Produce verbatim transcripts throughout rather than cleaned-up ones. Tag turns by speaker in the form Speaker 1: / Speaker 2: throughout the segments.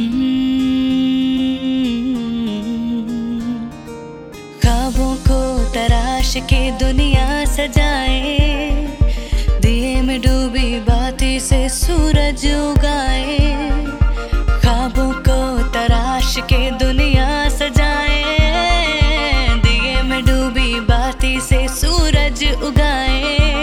Speaker 1: ख्वाबों को तराश के दुनिया सजाए, दिए में डूबी बाती से सूरज उगाए। ख्वाबों को तराश के दुनिया सजाए, दिए में डूबी बाती से सूरज उगाए।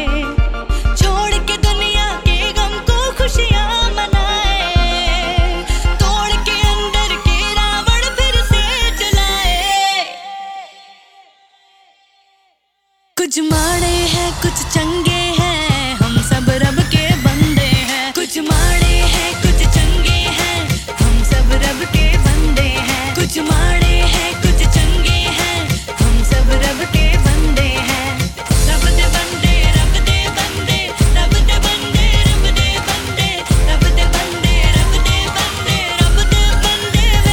Speaker 1: कुछ माड़े हैं कुछ चंगे हैं, हम सब रब के बंदे हैं। कुछ माड़े हैं कुछ चंगे हैं, हम सब रब के बंदे हैं। कुछ माड़े हैं कुछ चंगे हैं, हम सब रब के बंदे हैं। रब दे बंदे रब दे बंदे, रब दे बंदे रब दे बंदे, रब दे बंदे रब दे बंदे, रब दे बंदे वे।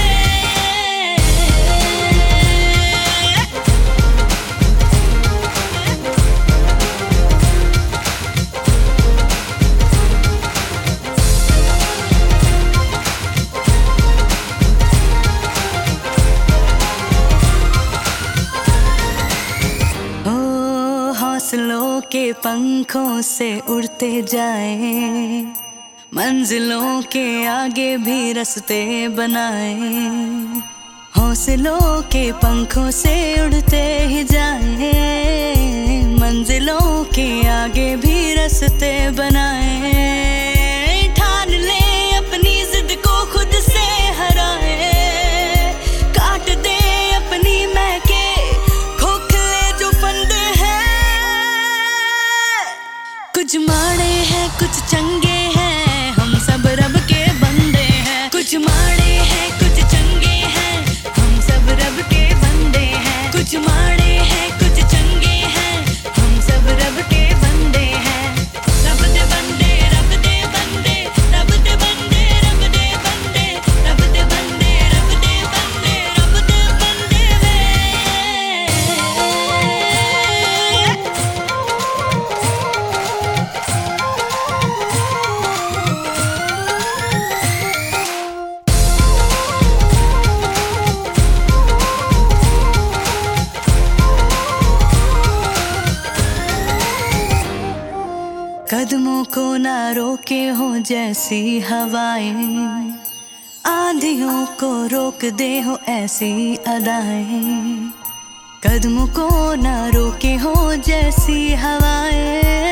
Speaker 1: हौसलों के पंखों से उड़ते जाए, मंजिलों के आगे भी रास्ते बनाए। हौसलों के पंखों से उड़ते ही जाए, मंजिलों के आगे भी रास्ते बनाए। ठान ले अपनी जिद को खुद से हराए, काट दे अपनी महके खोखले जो फंदे हैं। कुछ माड़े हैं कुछ चंगे हैं, हम सब रब के बंदे हैं। कुछ माड़े हैं कुछ चंगे हैं, हम सब रब के बंदे हैं। कुछ माड़े हैं कुछ चंगे हैं, हम सब रब के बंदे हैं। रब दे बंदे रब दे बंदे, रब दे बंदे रब दे बंदे, रब दे बंदे रब दे बंदे, रब दे बंदे वे। कदमों को ना रोके हो जैसी हवाएं, आंधियों को रोक दे हो ऐसी अदाएं। कदमों को ना रोके हो जैसी हवाएं,